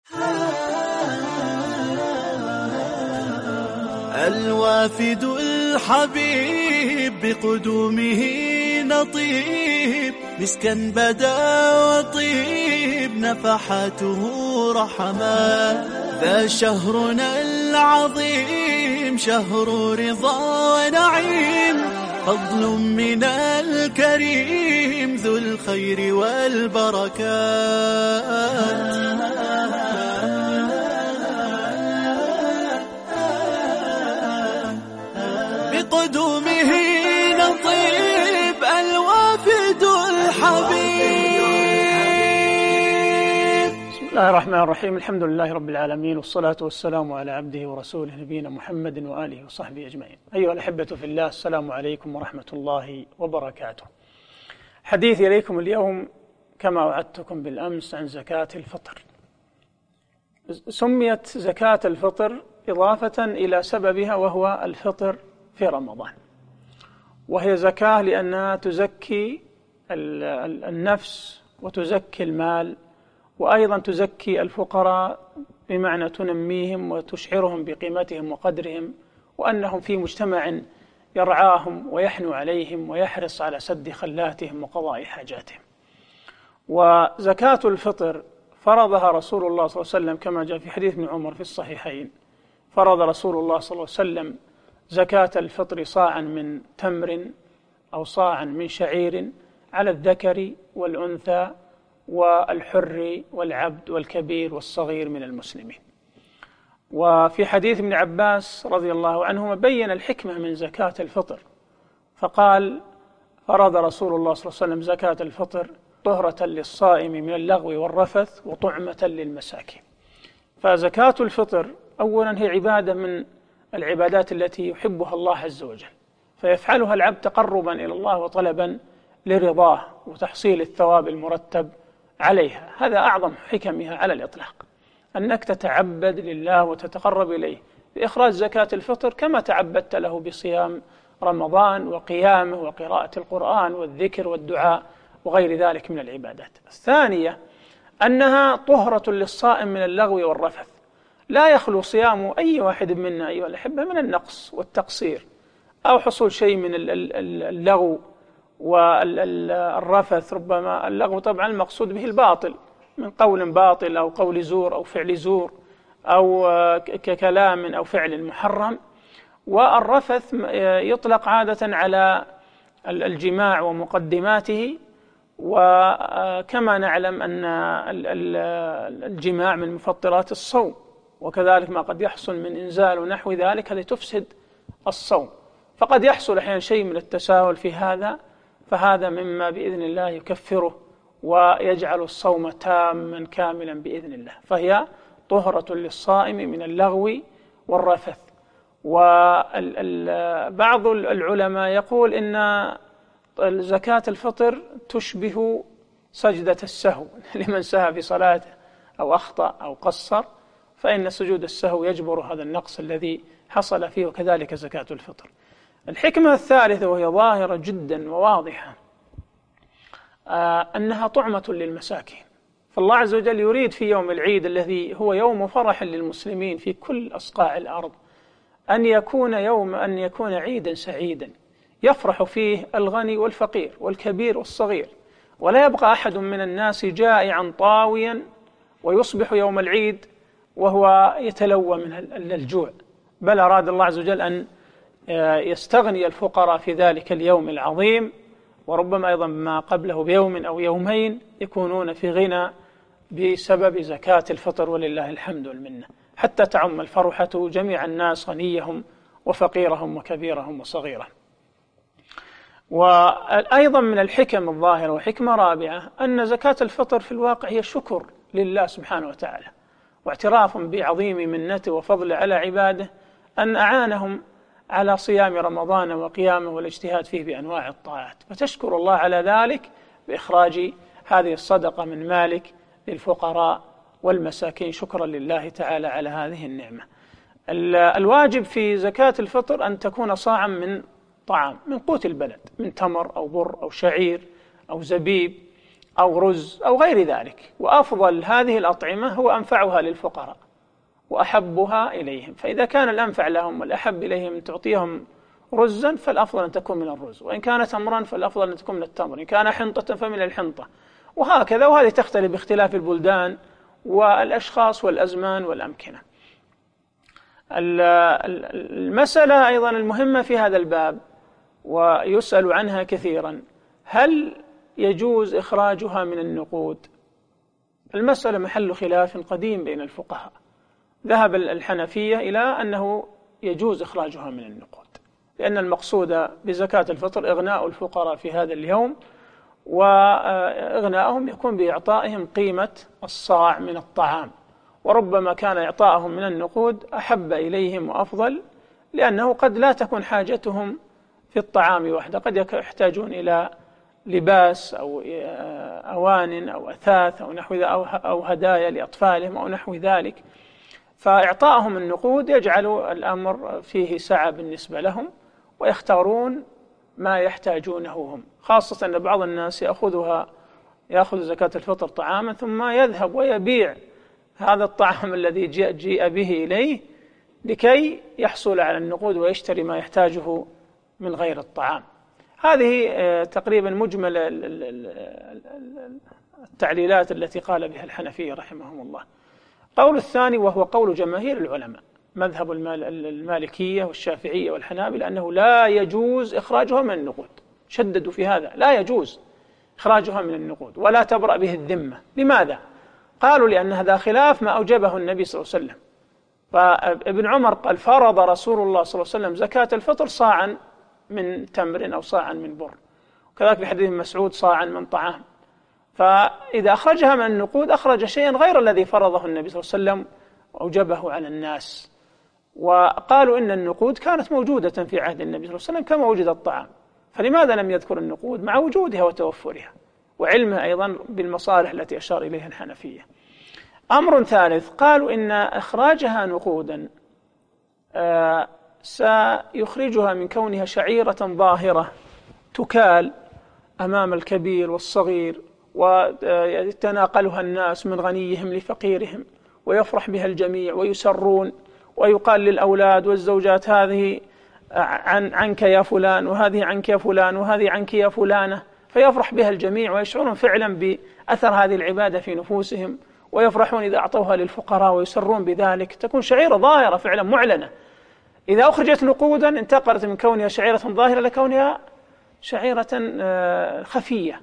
الوافد الحبيب بقدومه نطيب، مسكا بدا وطيب نفحاته رحمات. ذا شهرنا العظيم شهر رضا ونعيم، فضل من الكريم ذو الخير والبركات. بقدومه نطيب الوافد الحبيب. بسم الله الرحمن الرحيم، الحمد لله رب العالمين، والصلاة والسلام على عبده ورسوله نبينا محمد وآله وصحبه أجمعين. أيها الأحبة في الله، السلام عليكم ورحمة الله وبركاته. حديثي إليكم اليوم كما وعدتكم بالأمس عن زكاة الفطر. سميت زكاة الفطر إضافة إلى سببها، وهو الفطر في رمضان، وهي زكاة لأنها تزكي النفس وتزكي المال، وأيضا تزكي الفقراء بمعنى تنميهم وتشعرهم بقيمتهم وقدرهم، وأنهم في مجتمع يرعاهم ويحنو عليهم ويحرص على سد خلاتهم وقضاء حاجاتهم. وزكاة الفطر فرضها رسول الله صلى الله عليه وسلم كما جاء في حديث ابن عمر في الصحيحين. فرض رسول الله صلى الله عليه وسلم زكاة الفطر صاعا من تمر أو صاعا من شعير على الذكر والأنثى والحر والعبد والكبير والصغير من المسلمين. وفي حديث ابن عباس رضي الله عنهما بين الحكمة من زكاة الفطر، فقال: فرض رسول الله صلى الله عليه وسلم زكاة الفطر طهرة للصائم من اللغو والرفث وطعمة للمساكين. فزكاة الفطر أولا هي عبادة من العبادات التي يحبها الله عز وجل، فيفعلها العبد تقربا إلى الله وطلبا لرضاه وتحصيل الثواب المرتب عليها. هذا أعظم حكمها على الإطلاق، أنك تتعبد لله وتتقرب إليه بإخراج زكاة الفطر كما تعبدت له بصيام رمضان وقيامه وقراءة القرآن والذكر والدعاء وغير ذلك من العبادات. الثانية أنها طهرة للصائم من اللغو والرفث. لا يخلو صيام أي واحد منا أيها الأحبة من النقص والتقصير، أو حصول شيء من اللغو والرفث. ربما اللغو طبعا المقصود به الباطل، من قول باطل أو قول زور أو فعل زور أو ككلام أو فعل محرم. والرفث يطلق عادة على الجماع ومقدماته، وكما نعلم أن الجماع من مفطرات الصوم، وكذلك ما قد يحصل من إنزال ونحو ذلك الذي تفسد الصوم. فقد يحصل أحيانا شيء من التساهل في هذا، فهذا مما بإذن الله يكفره ويجعل الصوم تاما كاملا بإذن الله. فهي طهرة للصائم من اللغو والرفث. وبعض العلماء يقول إن زكاة الفطر تشبه سجدة السهو لمن سهى في صلاته أو أخطأ أو قصر، فإن سجود السهو يجبر هذا النقص الذي حصل فيه، وكذلك زكاة الفطر. الحكمة الثالثة وهي ظاهرة جدا وواضحة، أنها طعمة للمساكين. فالله عز وجل يريد في يوم العيد الذي هو يوم فرح للمسلمين في كل أصقاع الأرض أن يكون عيدا سعيدا يفرح فيه الغني والفقير والكبير والصغير، ولا يبقى أحد من الناس جائعا طاويا ويصبح يوم العيد وهو يتلوى من الجوع، بل أراد الله عز وجل أن يستغني الفقراء في ذلك اليوم العظيم، وربما أيضا ما قبله بيوم أو يومين يكونون في غنى بسبب زكاة الفطر، ولله الحمد والمنة، حتى تعم الفرحة جميع الناس، غنيهم وفقيرهم وكبيرهم وصغيرهم. وأيضا من الحكم الظاهرة وحكمة رابعة أن زكاة الفطر في الواقع هي شكر لله سبحانه وتعالى، واعتراف بعظيم منته وفضل على عباده أن أعانهم على صيام رمضان وقيامه والاجتهاد فيه بأنواع الطاعات، فتشكر الله على ذلك بإخراج هذه الصدقة من مالك للفقراء والمساكين شكرا لله تعالى على هذه النعمة. الواجب في زكاة الفطر أن تكون صاعا من طعام من قوت البلد، من تمر أو بر أو شعير أو زبيب أو رز أو غير ذلك. وأفضل هذه الأطعمة هو أنفعها للفقراء وأحبها إليهم، فإذا كان الأنفع لهم والأحب إليهم أن تعطيهم رزا فالأفضل أن تكون من الرز، وإن كان تمرا فالأفضل أن تكون من التمر، إن كان حنطة فمن الحنطة، وهكذا. وهذه تختلف باختلاف البلدان والأشخاص والأزمان والأمكنة. المسألة أيضا المهمة في هذا الباب ويسأل عنها كثيرا: هل يجوز إخراجها من النقود؟ المسألة محل خلاف قديم بين الفقهاء. ذهب الحنفية إلى أنه يجوز إخراجها من النقود، لأن المقصود بزكاة الفطر إغناء الفقراء في هذا اليوم، وإغناءهم يكون بإعطائهم قيمة الصاع من الطعام، وربما كان إعطائهم من النقود أحب إليهم وأفضل، لأنه قد لا تكون حاجتهم في الطعام وحده، قد يحتاجون إلى لباس أو أوان أو أثاث أو نحو أو هدايا لأطفالهم أو نحو ذلك، فإعطائهم النقود يجعل الأمر فيه سعة بالنسبة لهم، ويختارون ما يحتاجونه هم، خاصة أن بعض الناس يأخذ زكاة الفطر طعاما ثم يذهب ويبيع هذا الطعام الذي جيء به إليه لكي يحصل على النقود ويشتري ما يحتاجه من غير الطعام. هذه تقريبا مجمل التعليلات التي قال بها الحنفية رحمهم الله. قول الثاني وهو قول جماهير العلماء مذهب المالكية والشافعية والحنابلة أنه لا يجوز إخراجها من النقود، شددوا في هذا، لا يجوز إخراجها من النقود ولا تبرأ به الذمة. لماذا؟ قالوا لأن هذا خلاف ما أوجبه النبي صلى الله عليه وسلم. فابن عمر قال: فرض رسول الله صلى الله عليه وسلم زكاة الفطر صاعا من تمر أو صاعا من بر، وكذلك في حديث مسعود صاعا من طعام. فإذا أخرجها من النقود أخرج شيئا غير الذي فرضه النبي صلى الله عليه وسلم وأوجبه على الناس. وقالوا إن النقود كانت موجودة في عهد النبي صلى الله عليه وسلم كما وجد الطعام، فلماذا لم يذكر النقود مع وجودها وتوفرها وعلمه أيضا بالمصالح التي أشار إليها الحنفية؟ أمر ثالث، قالوا إن إخراجها نقودا سيخرجها من كونها شعيرة ظاهرة تكال أمام الكبير والصغير، ويتناقلها الناس من غنيهم لفقيرهم، ويفرح بها الجميع ويسرون، ويقال للأولاد والزوجات: هذه عنك يا فلان، وهذه عنك يا فلان، وهذه عنك يا فلانة، فيفرح بها الجميع ويشعرون فعلا بأثر هذه العبادة في نفوسهم، ويفرحون إذا أعطوها للفقراء ويسرون بذلك، تكون شعيرة ظاهرة فعلا معلنة. إذا أخرجت نقودا انتقلت من كونها شعيرة ظاهرة لكونها شعيرة خفية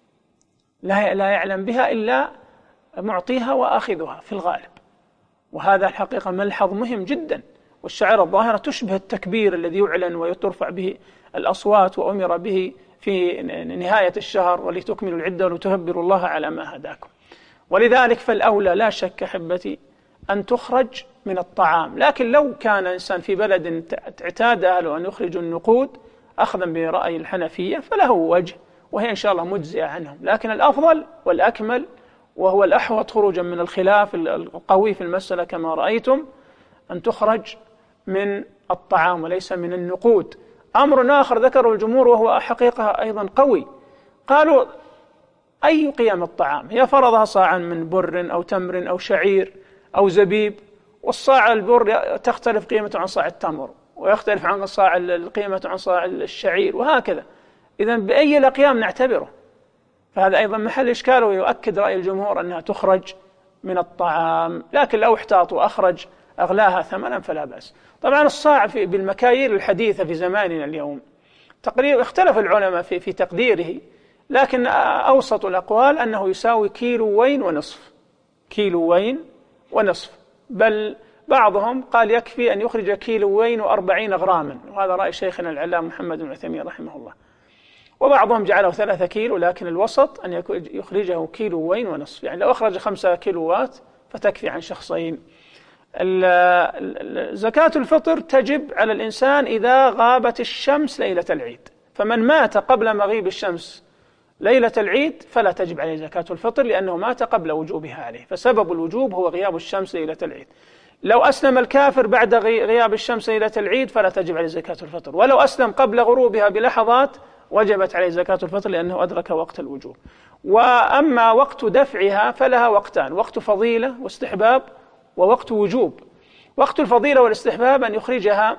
لا يعلم بها إلا معطيها وآخذها في الغالب، وهذا الحقيقة ملحظ مهم جدا. والشعيرة الظاهرة تشبه التكبير الذي يعلن ويترفع به الأصوات وأمر به في نهاية الشهر: ولتكملوا العدة ولتهبروا الله على ما هداكم. ولذلك فالأولى لا شك أحبتي أن تخرج من الطعام، لكن لو كان إنسان في بلد اعتاد أهله أن يخرجوا النقود أخذا برأي الحنفية فله وجه، وهي إن شاء الله مجزئة عنهم، لكن الأفضل والأكمل وهو الأحوط خروجا من الخلاف القوي في المسألة كما رأيتم أن تخرج من الطعام وليس من النقود. أمر آخر ذكره الجمهور وهو حقيقة أيضا قوي، قالوا: أي قيم الطعام؟ هي فرضها صاعا من بر أو تمر أو شعير أو زبيب، والصاع البر تختلف قيمته عن صاع التمر، ويختلف عن صاع القيمة عن صاع الشعير، وهكذا. إذن بأي الأقيام نعتبره؟ فهذا أيضا محل إشكال، ويؤكد رأي الجمهور أنها تخرج من الطعام، لكن لو احتاط وأخرج أغلاها ثمنا فلا بأس. طبعا الصاع بالمكاييل الحديثة في زماننا اليوم تقريبا اختلف العلماء في تقديره، لكن أوسط الأقوال أنه يساوي 1.5 كيلو، بل بعضهم قال يكفي أن يخرج 1.40 غراما، وهذا رأي شيخنا العلامة محمد بن عثيمين رحمه الله. وبعضهم جعله 3 كيلو، لكن الوسط أن يخرجه 1.5 كيلو، يعني لو أخرج 5 كيلوات فتكفي عن شخصين. زكاة الفطر تجب على الإنسان إذا غابت الشمس ليلة العيد، فمن مات قبل مغيب الشمس ليلة العيد فلا تجب عليه زكاة الفطر، لأنه مات قبل وجوبها عليه، فسبب الوجوب هو غياب الشمس ليلة العيد. لو أسلم الكافر بعد غياب الشمس ليلة العيد فلا تجب عليه زكاة الفطر، ولو أسلم قبل غروبها بلحظات وجبت عليه زكاة الفطر لأنه أدرك وقت الوجوب. وأما وقت دفعها فلها وقتان: وقت فضيلة واستحباب، ووقت وجوب. وقت الفضيلة والاستحباب أن يخرجها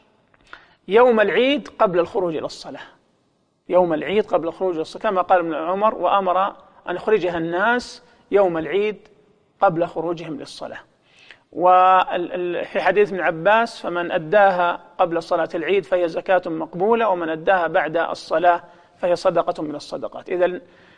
يوم العيد قبل الخروج إلى الصلاة، يوم العيد قبل الخروج إلى الصلاة، كما قال ابن عمر: وأمر أن يخرجها الناس يوم العيد قبل خروجهم للصلاة. وفي حديث ابن عباس: فمن أداها قبل صلاة العيد فهي زكاة مقبولة، ومن أداها بعد الصلاة فهي صدقة من الصدقات. إذن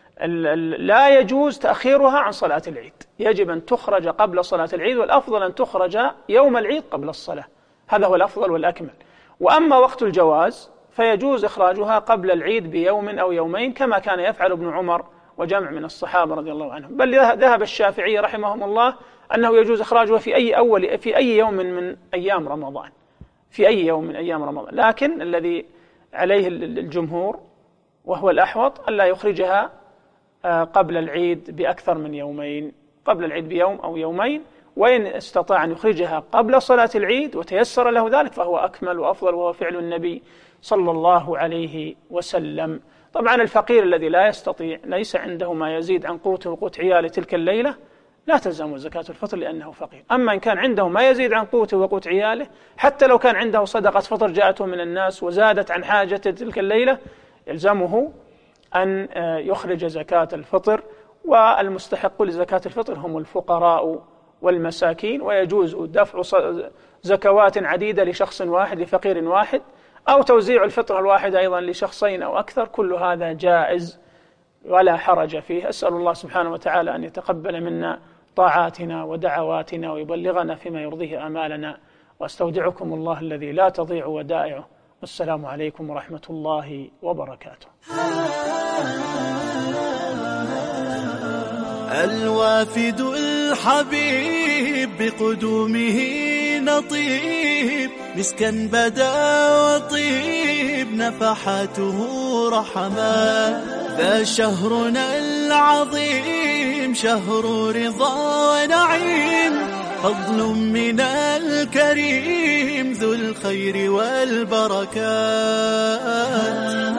لا يجوز تأخيرها عن صلاة العيد، يجب أن تخرج قبل صلاة العيد، والأفضل أن تخرج يوم العيد قبل الصلاة، هذا هو الأفضل والأكمل. وأما وقت الجواز فيجوز إخراجها قبل العيد بيوم أو يومين، كما كان يفعل ابن عمر وجمع من الصحابة رضي الله عنهم. بل ذهب الشافعي رحمهم الله أنه يجوز إخراجها في أي يوم من أيام رمضان، في أي يوم من أيام رمضان. لكن الذي عليه الجمهور وهو الأحوط ألا يخرجها قبل العيد بأكثر من يومين، قبل العيد بيوم أو يومين، وإن استطاع أن يخرجها قبل صلاة العيد وتيسر له ذلك فهو أكمل وأفضل، وهو فعل النبي صلى الله عليه وسلم. طبعا الفقير الذي لا يستطيع، ليس عنده ما يزيد عن قوته وقوت عياله تلك الليلة، لا تلزم زكاة الفطر لأنه فقير. أما إن كان عنده ما يزيد عن قوته وقوت عياله، حتى لو كان عنده صدقة فطر جاءته من الناس وزادت عن حاجته تلك الليلة، يلزمه أن يخرج زكاة الفطر. والمستحق لزكاة الفطر هم الفقراء والمساكين، ويجوز دفع زكوات عديدة لشخص واحد، لفقير واحد، أو توزيع الفطرة الواحدة أيضا لشخصين أو أكثر، كل هذا جائز ولا حرج فيه. أسأل الله سبحانه وتعالى أن يتقبل منا طاعاتنا ودعواتنا ويبلغنا فيما يرضيه آمالنا، وأستودعكم الله الذي لا تضيع ودائعه، والسلام عليكم ورحمة الله وبركاته. الوافد الحبيب بقدومه نطيب، مسكا بدا وطيب نفحاته رحمات. ذا شهرنا العظيم شهر رضا ونعيم، فضل من الكريم ذو الخير والبركات.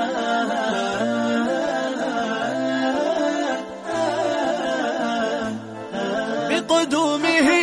بقدومه